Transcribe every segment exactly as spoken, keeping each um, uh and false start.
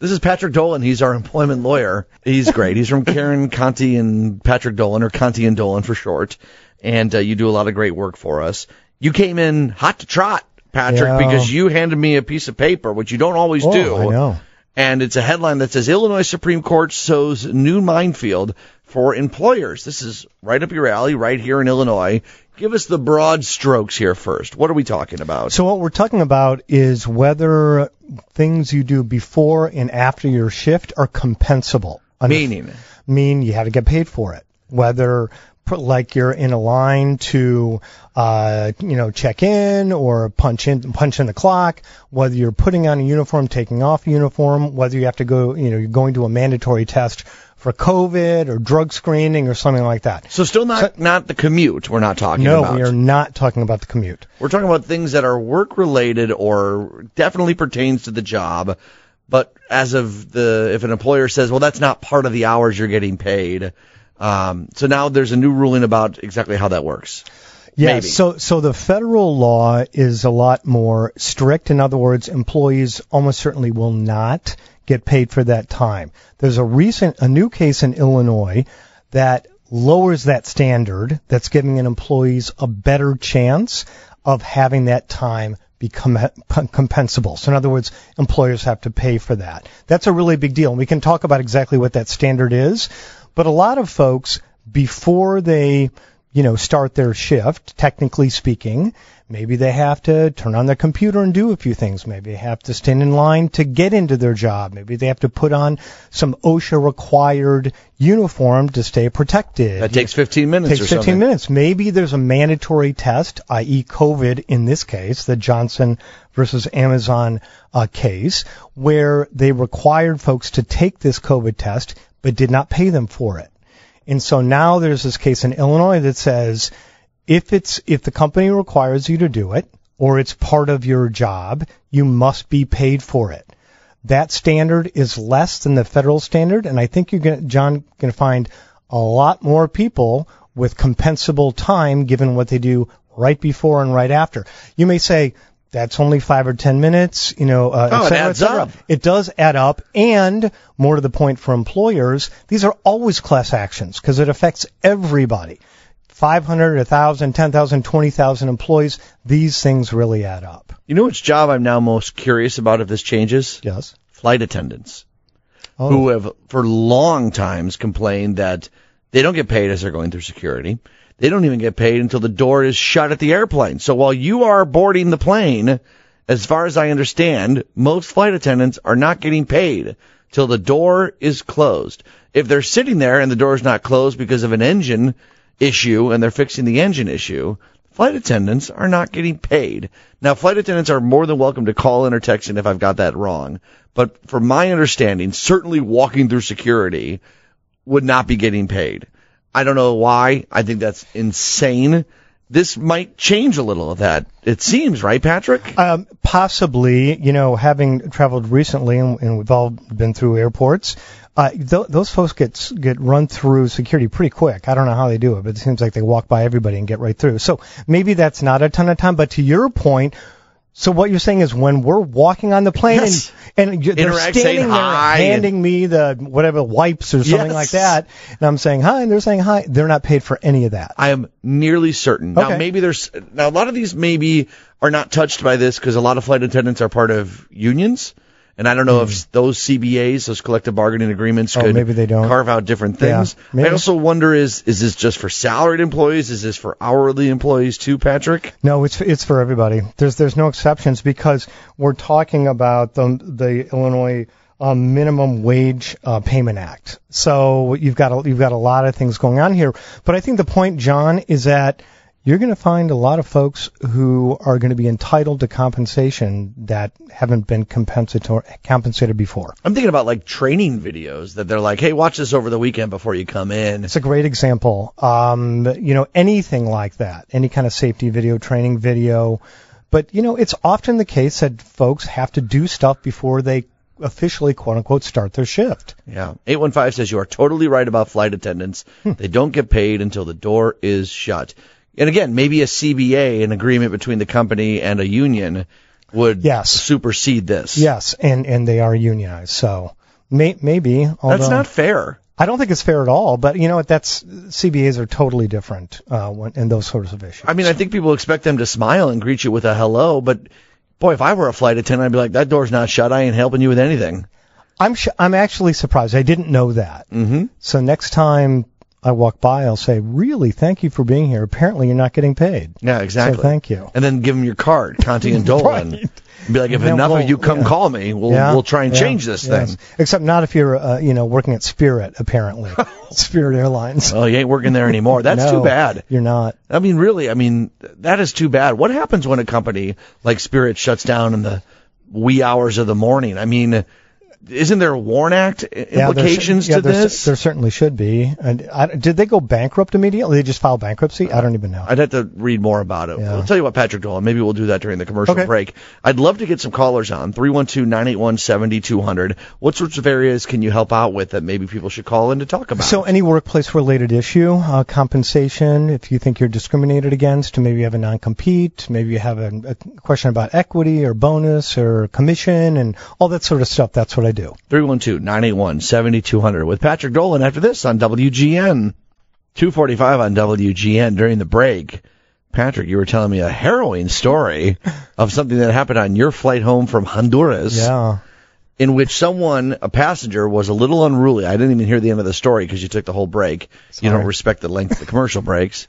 This is Patrick Dolan. He's our employment lawyer. He's great. He's from Karen, Conti, and Patrick Dolan, or Conti and Dolan for short. And uh, you do a lot of great work for us. You came in hot to trot, Patrick, yeah. because you handed me a piece of paper, which you don't always oh, do. I know. And it's a headline that says, Illinois Supreme Court sows new minefield for employers. This is right up your alley, right here in Illinois. Give us the broad strokes here first. What are we talking about? So what we're talking about is whether things you do before and after your shift are compensable. Meaning? Mean you had to get paid for it. Whether, like, you're in a line to, uh, you know, check in or punch in, punch in the clock, whether you're putting on a uniform, taking off a uniform, whether you have to go, you know, you're going to a mandatory test for COVID or drug screening or something like that. So still not, so, not the commute we're not talking no, about. No, we are not talking about the commute. We're talking about things that are work-related or definitely pertains to the job, but as of the, if an employer says, well, that's not part of the hours you're getting paid, um, so now there's a new ruling about exactly how that works. Yeah, Maybe. so so the federal law is a lot more strict. In other words, employees almost certainly will not get paid for that time. There's a recent, a new case in Illinois that lowers that standard, that's giving an employees a better chance of having that time become compensable. So in other words, employers have to pay for that. That's a really big deal. And we can talk about exactly what that standard is. But a lot of folks, before they, you know, start their shift, technically speaking, maybe they have to turn on their computer and do a few things. Maybe they have to stand in line to get into their job. Maybe they have to put on some OSHA-required uniform to stay protected. That takes fifteen minutes takes or something. fifteen minutes. Maybe there's a mandatory test, that is. COVID in this case, the Johnson versus Amazon uh, case, where they required folks to take this COVID test but did not pay them for it. And so now there's this case in Illinois that says if it's if the company requires you to do it or it's part of your job, you must be paid for it. That standard is less than the federal standard, and I think you're going, John, going to find a lot more people with compensable time given what they do right before and right after. You may say, that's only five or ten minutes, you know. Uh, oh, et cetera, it adds et cetera. up. It does add up, and more to the point for employers, these are always class actions because it affects everybody. five hundred, one thousand, ten thousand, twenty thousand employees, these things really add up. You know which job I'm now most curious about if this changes? Yes. Flight attendants, oh. who have for long times complained that they don't get paid as they're going through security. They don't even get paid until the door is shut at the airplane. So while you are boarding the plane, as far as I understand, most flight attendants are not getting paid till the door is closed. If they're sitting there and the door is not closed because of an engine issue and they're fixing the engine issue, flight attendants are not getting paid. Now, flight attendants are more than welcome to call in or text in if I've got that wrong. But from my understanding, certainly walking through security would not be getting paid. I don't know why. I think that's insane. This might change a little of that. It seems, right, Patrick? Um, possibly. You know, having traveled recently, and, and we've all been through airports, uh, th- those folks get get run through security pretty quick. I don't know how they do it, but it seems like they walk by everybody and get right through. So maybe that's not a ton of time. But to your point, so what you're saying is when we're walking on the plane yes. and, and they're Interact, standing there handing and... me the whatever wipes or something yes. like that, and I'm saying hi, and they're saying hi, they're not paid for any of that. I am nearly certain. Okay. Now, maybe there's now a lot of these maybe are not touched by this because a lot of flight attendants are part of unions. And I don't know mm. if those C B As, those collective bargaining agreements, oh, could maybe they don't. carve out different things. Yeah, I also wonder, is is this just for salaried employees? Is this for hourly employees too, Patrick? No, it's it's for everybody. There's there's no exceptions because we're talking about the the Illinois um, Minimum Wage uh, Payment Act. So you've got a, you've got a lot of things going on here. But I think the point, John, is that you're going to find a lot of folks who are going to be entitled to compensation that haven't been compensator- compensated before. I'm thinking about like training videos that they're like, hey, watch this over the weekend before you come in. It's a great example. Um, you know, anything like that, any kind of safety video, training video. But, you know, it's often the case that folks have to do stuff before they officially, quote unquote, start their shift. Yeah. eight one five says you are totally right about flight attendants. Hmm. They don't get paid until the door is shut. And again, maybe a C B A, an agreement between the company and a union, would Yes. supersede this. Yes, and, and they are unionized, so may, maybe. Although, That's not fair. I don't think it's fair at all, but you know what? That's C B As are totally different uh, when, in those sorts of issues. I mean, I think people expect them to smile and greet you with a hello, but boy, if I were a flight attendant, I'd be like, that door's not shut. I ain't helping you with anything. I'm sh- I'm actually surprised. I didn't know that. Mm-hmm. So next time I walk by, I'll say, really, thank you for being here. Apparently you're not getting paid. Yeah, exactly. So thank you. And then give them your card, Conti and Dolan. Right. Be like, if And then enough we'll- of you come yeah. call me, we'll Yeah, we'll try and yeah, change this yes. thing. Except not if you're, uh, you know, working at Spirit, apparently. Spirit Airlines. Oh, you ain't working there anymore. That's No, too bad. You're not. I mean, really, I mean, that is too bad. What happens when a company like Spirit shuts down in the wee hours of the morning? I mean, isn't there a WARN Act implications yeah, to there, this? There certainly should be. And I, did they go bankrupt immediately? They just filed bankruptcy? I don't even know. I'd have to read more about it. Yeah. I'll tell you what, Patrick Dolan, maybe we'll do that during the commercial Okay. break. I'd love to get some callers on, three one two, nine eight one, seven two zero zero. What sorts of areas can you help out with that maybe people should call in to talk about? So any workplace-related issue, uh, compensation, if you think you're discriminated against, maybe you have a non-compete, maybe you have a, a question about equity or bonus or commission and all that sort of stuff, that's what I do. three one two, nine eight one, seven two zero zero with Patrick Dolan after this on W G N. two forty-five on W G N during the break. Patrick, you were telling me a harrowing story of something that happened on your flight home from Honduras. Yeah. In which someone, a passenger, was a little unruly. I didn't even hear the end of the story because you took the whole break. Sorry. You don't respect the length of the commercial breaks.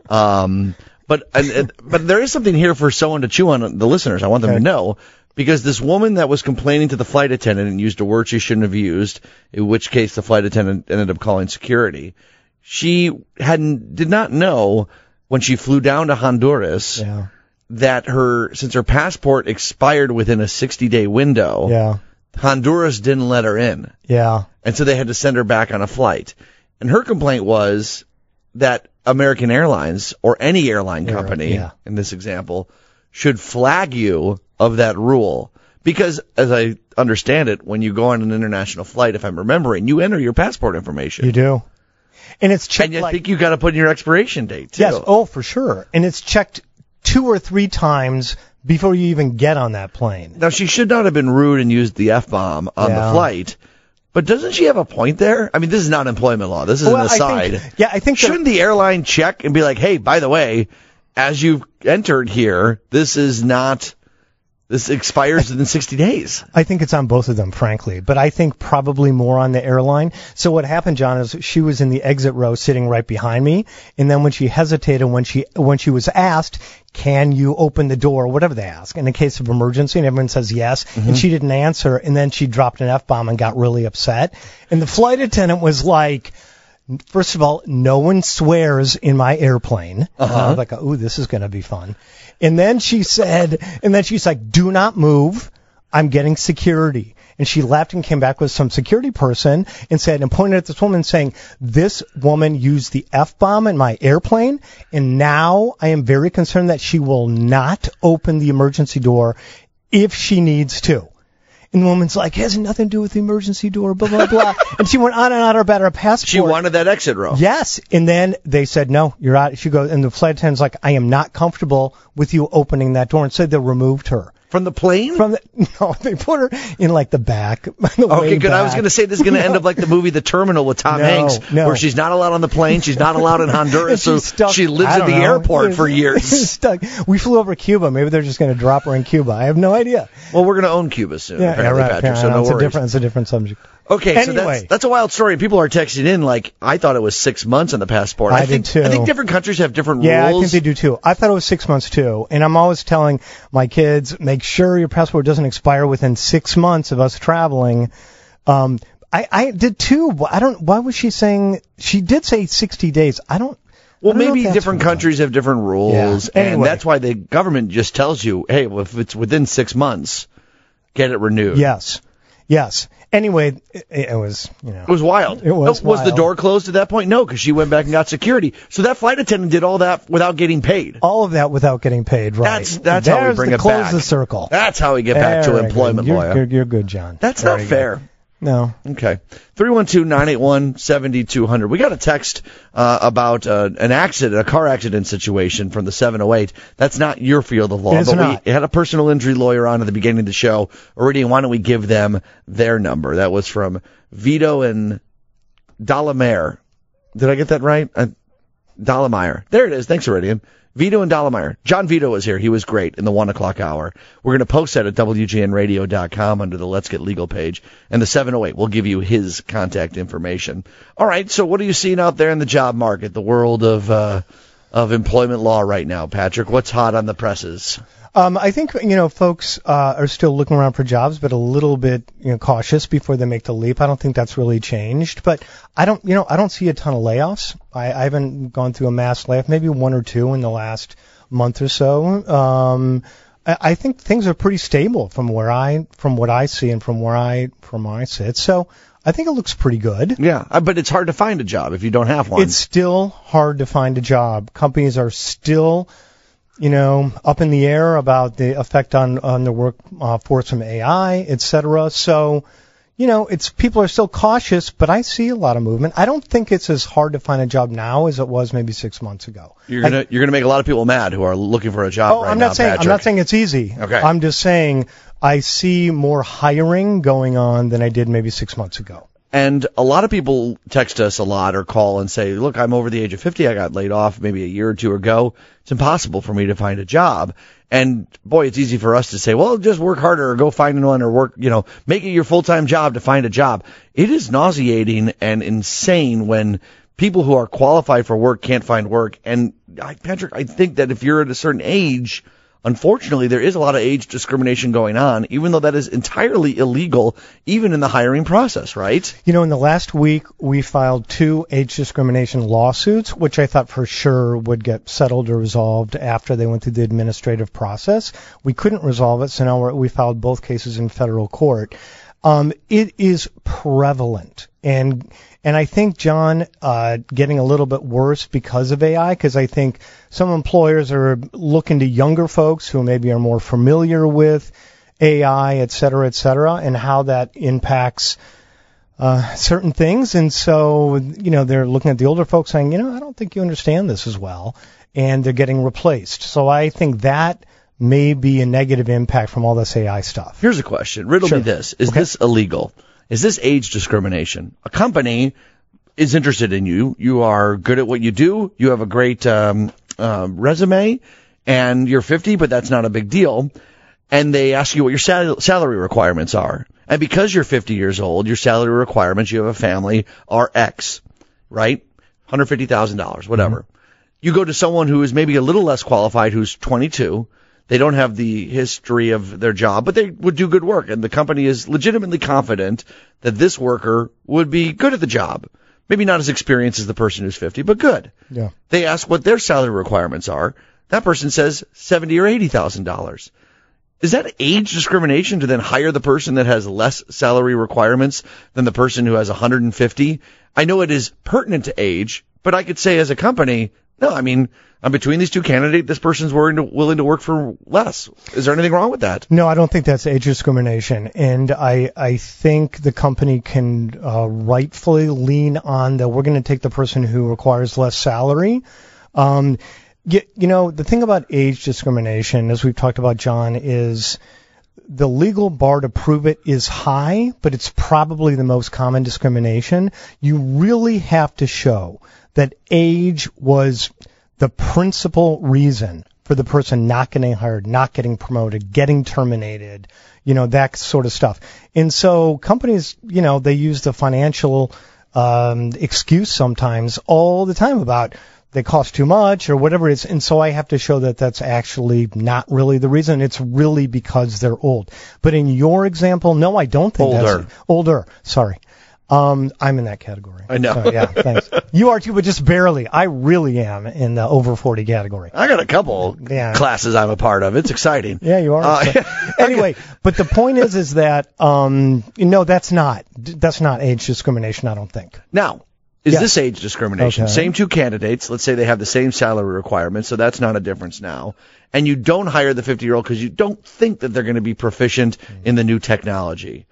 Um, but and, and, but there is something here for someone to chew on, the listeners. I want them Okay. to know. Because this woman that was complaining to the flight attendant and used a word she shouldn't have used, in which case the flight attendant ended up calling security, she hadn't did not know when she flew down to Honduras Yeah. that her since her passport expired within a sixty-day window, Yeah. Honduras didn't let her in. Yeah. And so they had to send her back on a flight. And her complaint was that American Airlines, or any airline Air- company, yeah. in this example, should flag you of that rule. Because, as I understand it, when you go on an international flight, if I'm remembering, you enter your passport information. You do. And it's checked And I like... think you got to put in your expiration date, too. Yes, oh, for sure. And it's checked two or three times before you even get on that plane. Now, she should not have been rude and used the F-bomb on Yeah. the flight. But doesn't she have a point there? I mean, this is not employment law. This is Well, an I aside. think- yeah, I think that- Shouldn't the airline check and be like, hey, by the way, as you've entered here, this is not, this expires within sixty days. I think it's on both of them, frankly, but I think probably more on the airline. So what happened, John, is she was in the exit row sitting right behind me, and then when she hesitated, when she when she was asked, can you open the door, whatever they ask, in a case of emergency, and everyone says yes, Mm-hmm. and she didn't answer, and then she dropped an F-bomb and got really upset. And the flight attendant was like, first of all, no one swears in my airplane. Uh-huh. And I was like, ooh, this is going to be fun. And then she said, and then she's like, do not move. I'm getting security. And she left and came back with some security person and said, and pointed at this woman saying, this woman used the F-bomb in my airplane, and now I am very concerned that she will not open the emergency door if she needs to. And the woman's like, it has nothing to do with the emergency door, blah, blah, blah. And she went on and on about her passport. She wanted that exit row. Yes. And then they said, no, you're out. She goes, and the flight attendant's like, I am not comfortable with you opening that door. And so they removed her. From the plane? From the, no, they put her in like the back. The Okay, way good. I was back. going to say this is going to No. end up like the movie The Terminal with Tom No, Hanks, no. where she's not allowed on the plane, she's not allowed in And Honduras, so she's stuck- she lives I at don't the know. airport for years. Stuck. We flew over Cuba. Maybe they're just going to drop her in Cuba. I have no idea. Well, we're going to own Cuba soon, Yeah, yeah, apparently, right. Patrick, yeah, so no it's a worries. different, it's a different subject. Okay, so Anyway. that's, that's a wild story. People are texting in like, I thought it was six months on the passport. I think, did too. I think different countries have different Yeah, rules. I think they do too. I thought it was six months too. And I'm always telling my kids, make sure your passport doesn't expire within six months of us traveling. Um, I, I did too. I don't, why was she saying, she did say sixty days. I don't, Well, I don't know maybe if that's different right. countries have different rules, Yeah. and Anyway. that's why the government just tells you, hey, well, if it's within six months, get it renewed. Yes. Yes. Anyway, it, it was, you know. It was wild. It was No, Was the wild. door closed at that point? No, because she went back and got security. So that flight attendant did all that without getting paid. All of that without getting paid, right? That's that's how we There's bring the it close back. the circle. That's how we get back to Very employment good. law. You're, you're, you're good, John. That's Very not good. fair. No. Okay. three one two, nine eight one, seven two zero zero. We got a text uh, about uh, an accident, a car accident situation from the seven oh eight. That's not your field of law, It's but not. we had a personal injury lawyer on at the beginning of the show already. Why don't we give them their number? That was from Vito and Dalameyer. Did I get that right? Uh, Dalameyer. There it is. Thanks, Iridian. Vito and Dalameyer. John Vito was here. He was great in the one o'clock hour. We're going to post that at W G N radio dot com under the Let's Get Legal page. And the seven oh eight will give you his contact information. All right, so what are you seeing out there in the job market, the world of uh, of employment law right now, Patrick? What's hot on the presses? Um, I think, you know, folks uh, are still looking around for jobs, but a little bit, you know, cautious before they make the leap. I don't think that's really changed, but I don't, you know, I don't see a ton of layoffs. I, I haven't gone through a mass layoff, maybe one or two in the last month or so. Um, I, I think things are pretty stable from where I, from what I see and from where I, from where I sit. So I think it looks pretty good. Yeah, uh, but it's hard to find a job if you don't have one. It's still hard to find a job. Companies are still, you know, up in the air about the effect on, on the workforce from A I, et cetera. So, you know, it's people are still cautious, but I see a lot of movement. I don't think it's as hard to find a job now as it was maybe six months ago. You're gonna I, you're gonna make a lot of people mad who are looking for a job oh, right I'm now, not saying Patrick. I'm not saying it's easy. Okay. I'm just saying I see more hiring going on than I did maybe six months ago. And a lot of people text us a lot or call and say, look, I'm over the age of fifty. I got laid off maybe a year or two ago. It's impossible for me to find a job. And boy, it's easy for us to say, well, just work harder or go find one or work, you know, make it your full-time job to find a job. It is nauseating and insane when people who are qualified for work can't find work. And I, Patrick, I think that if you're at a certain age, unfortunately, there is a lot of age discrimination going on, even though that is entirely illegal, even in the hiring process, right? You know, in the last week, we filed two age discrimination lawsuits, which I thought for sure would get settled or resolved after they went through the administrative process. We couldn't resolve it, so now we're, we filed both cases in federal court. Um, it is prevalent. And and I think, John, uh, getting a little bit worse because of A I, because I think some employers are looking to younger folks who maybe are more familiar with A I, et cetera, et cetera, and how that impacts uh, certain things. And so, you know, they're looking at the older folks saying, you know, I don't think you understand this as well, and they're getting replaced. So I think that may be a negative impact from all this A I stuff. Here's a question. Riddle Sure. me this. Is Okay. this illegal? Is this age discrimination? A company is interested in you. You are good at what you do. You have a great um, uh, resume, and you're fifty, but that's not a big deal. And they ask you what your sal- salary requirements are. And because you're fifty years old, your salary requirements, you have a family, are X, right? one hundred fifty thousand dollars, whatever. Mm-hmm. You go to someone who is maybe a little less qualified, who's twenty-two. They don't have the history of their job, but they would do good work, and the company is legitimately confident that this worker would be good at the job. Maybe not as experienced as the person who's fifty, but good. Yeah. They ask what their salary requirements are. That person says seventy or eighty thousand dollars. Is that age discrimination to then hire the person that has less salary requirements than the person who has one hundred fifty? I know it is pertinent to age, but I could say as a company, no, I mean, I'm between these two candidates. This person's willing to, willing to work for less. Is there anything wrong with that? No, I don't think that's age discrimination. And I, I think the company can uh, rightfully lean on that we're going to take the person who requires less salary. Um, you, you know, the thing about age discrimination, as we've talked about, John, is the legal bar to prove it is high, but it's probably the most common discrimination. You really have to show that age was the principal reason for the person not getting hired, not getting promoted, getting terminated, you know, that sort of stuff. And so companies, you know, they use the financial um, excuse sometimes all the time about they cost too much or whatever it is. And so I have to show that that's actually not really the reason. It's really because they're old. But in your example, no, I don't think Older. that's older. Sorry. Um, I'm in that category. I know. So, yeah, thanks. You are too, but just barely. I really am in the over forty category. I got a couple Yeah. classes I'm a part of. It's exciting. Yeah, you are. Uh, So- anyway, but the point is, is that um, you know, that's not that's not age discrimination. I don't think. Now, is Yes. this age discrimination? Okay. Same two candidates. Let's say they have the same salary requirements, so that's not a difference now. And you don't hire the fifty-year-old because you don't think that they're going to be proficient in the new technology.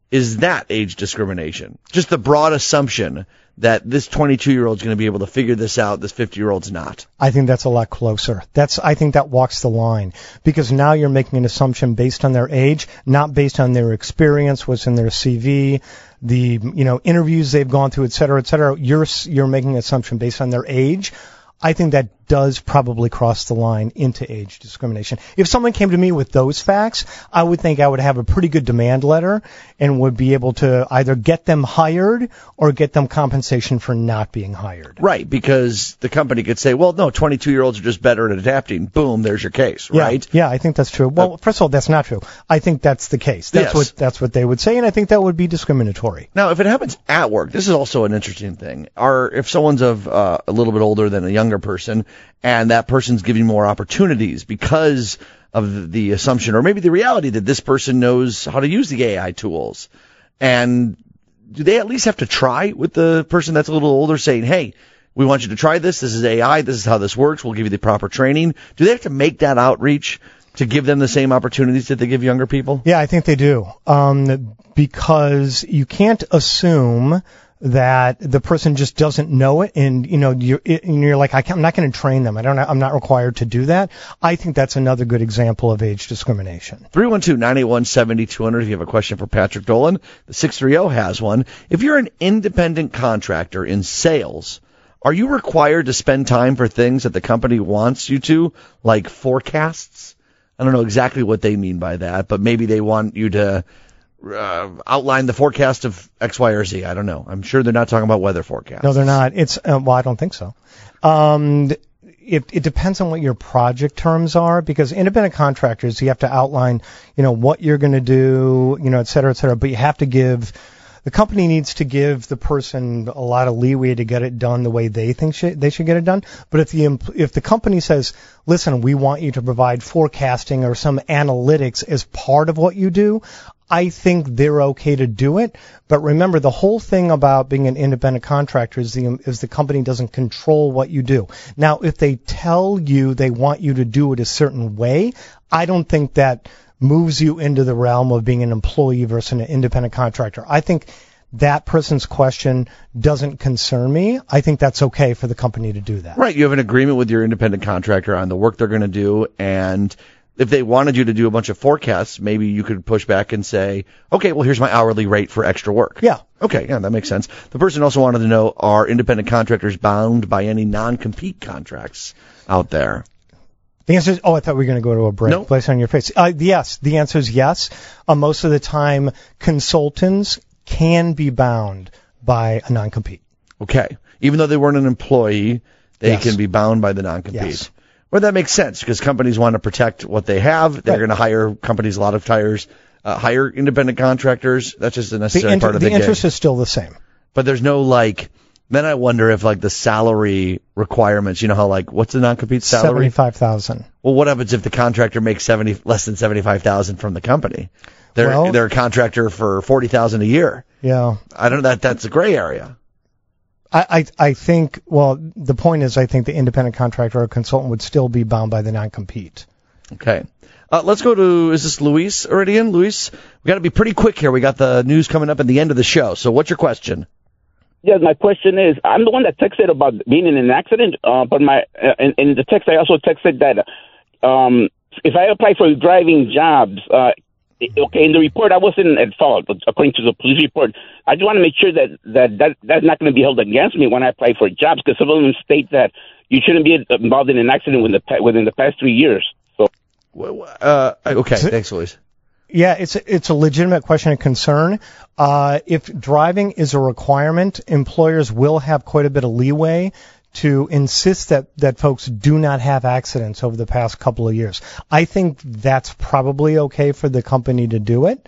is that age discrimination? Just the broad assumption that this twenty-two-year-old is going to be able to figure this out, this fifty-year-old's not. I think that's a lot closer. That's I think that walks the line, because now you're making an assumption based on their age, not based on their experience, what's in their C V, the you know interviews they've gone through, et cetera, et cetera. You're you're making an assumption based on their age. I think that does probably cross the line into age discrimination. If someone came to me with those facts, I would think I would have a pretty good demand letter and would be able to either get them hired or get them compensation for not being hired. Right, because the company could say, well, no, twenty-two-year-olds are just better at adapting. Boom, there's your case, yeah, right? Yeah, I think that's true. Well, uh, first of all, that's not true. I think that's the case. That's yes. what that's what they would say, and I think that would be discriminatory. Now, if it happens at work, this is also an interesting thing. Or if someone's of uh, a little bit older than a younger person, and that person's giving more opportunities because of the assumption or maybe the reality that this person knows how to use the A I tools. And do they at least have to try with the person that's a little older, saying, hey, we want you to try this. This is A I. This is how this works. We'll give you the proper training. Do they have to make that outreach to give them the same opportunities that they give younger people? Yeah, I think they do. Um, because you can't assume that the person just doesn't know it, and you know you're, and you're like, I can't, I'm not going to train them. I don't. I'm not required to do that. I think that's another good example of age discrimination. three one two, nine eight one, seven two zero zero if you have a question for Patrick Dolan. The six three zero has one. If you're an independent contractor in sales, are you required to spend time for things that the company wants you to, like forecasts? I don't know exactly what they mean by that, but maybe they want you to Uh, outline the forecast of X, Y, or Z. I don't know. I'm sure they're not talking about weather forecasts. No, they're not. It's uh, well, I don't think so. Um, it, it depends on what your project terms are, because independent contractors, you have to outline, you know, what you're going to do, you know, et cetera, et cetera. But you have to give, the company needs to give the person a lot of leeway to get it done the way they think sh- they should get it done. But if the if the company says, listen, we want you to provide forecasting or some analytics as part of what you do, I think they're okay to do it. But remember, the whole thing about being an independent contractor is the, is the company doesn't control what you do. Now, if they tell you they want you to do it a certain way, I don't think that moves you into the realm of being an employee versus an independent contractor. I think that person's question doesn't concern me. I think that's okay for the company to do that. Right. You have an agreement with your independent contractor on the work they're going to do, and if they wanted you to do a bunch of forecasts, maybe you could push back and say, okay, well, here's my hourly rate for extra work. Yeah. Okay, yeah, that makes sense. The person also wanted to know, are independent contractors bound by any non-compete contracts out there? The answer is, oh, I thought we were going to go to a break. Nope. Place on your face. Uh, yes, the answer is yes. Uh, most of the time, consultants can be bound by a non-compete. Okay. Even though they weren't an employee, they Yes. can be bound by the non-compete. Yes. Well, that makes sense, because companies want to protect what they have. They're Right. going to hire companies, a lot of tires, uh, hire independent contractors. That's just a necessary The, inter- part of the the interest gig. is still the same. But there's no, like, then I wonder if, like, the salary requirements, you know how, like, what's the non-compete salary? seventy-five thousand. Well, what happens if the contractor makes seventy less than seventy-five thousand from the company? They're Well- they're a contractor for forty thousand a year. Yeah. I don't know, that that's a gray area. I, I, I think, well, the point is I think the independent contractor or consultant would still be bound by the non-compete. Okay. Uh, let's go to, is this Luis already in? Luis, we got to be pretty quick here. We got the news coming up at the end of the show. So what's your question? Yes, my question is, I'm the one that texted about being in an accident, uh, but my uh, in, in the text I also texted that um, if I apply for driving jobs, uh, okay, in the report I wasn't at fault, according to the police report. I just want to make sure that, that, that that's not going to be held against me when I apply for jobs, because some of them state that you shouldn't be involved in an accident within the, within the past three years. So, Uh, okay, thanks, Luis. Yeah, it's a, it's a legitimate question and concern. Uh, if driving is a requirement, employers will have quite a bit of leeway to insist that, that folks do not have accidents over the past couple of years. I think that's probably okay for the company to do it.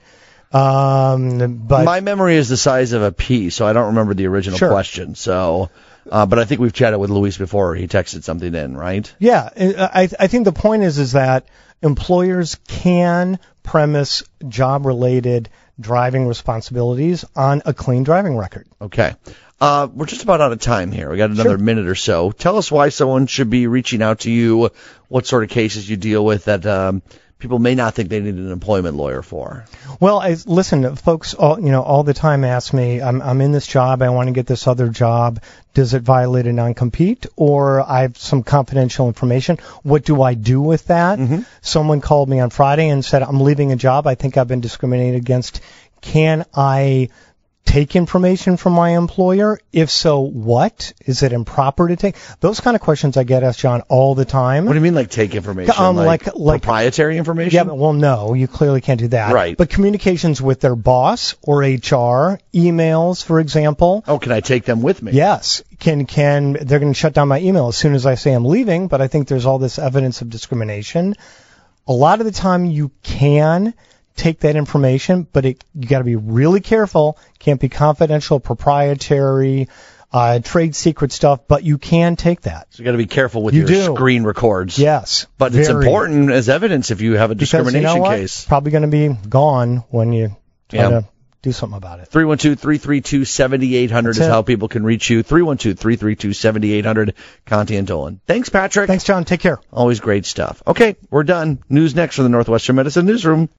Um, but My memory is the size of a pea, so I don't remember the original Sure. question. So, uh, but I think we've chatted with Luis before. He texted something in, right? yeah, I, I think the point is is that employers can premise job-related driving responsibilities on a clean driving record. Okay. Uh, we're just about out of time here. We got another Sure. minute or so. Tell us why someone should be reaching out to you, what sort of cases you deal with that um, people may not think they need an employment lawyer for. Well, I, listen, folks, all, you know, all the time ask me, I'm, I'm in this job, I want to get this other job. Does it violate a non-compete, or I have some confidential information? What do I do with that? Mm-hmm. Someone called me on Friday and said, I'm leaving a job. I think I've been discriminated against. Can I take information from my employer? If so, what? Is it improper to take? Those kind of questions I get asked, John, all the time. What do you mean, like take information? Um, like, like, like proprietary information? Yeah, but, well, no, you clearly can't do that. Right. But communications with their boss or H R, emails, for example. Oh, can I take them with me? Yes. Can, can, they're going to shut down my email as soon as I say I'm leaving, but I think there's all this evidence of discrimination. A lot of the time you can take that information, but it, you got to be really careful. Can't be confidential, proprietary, uh, trade secret stuff, but you can take that. So you got to be careful with you your do. screen records. Yes. But very. It's important as evidence if you have a discrimination because, you know what? case. Probably going to be gone when you try Yeah. to do something about it. three one two, three three two, seven eight zero zero is That's it. how people can reach you. three one two, three three two, seven eight zero zero. Conti and Dolan. Thanks, Patrick. Thanks, John. Take care. Always great stuff. Okay, we're done. News next from the Northwestern Medicine Newsroom.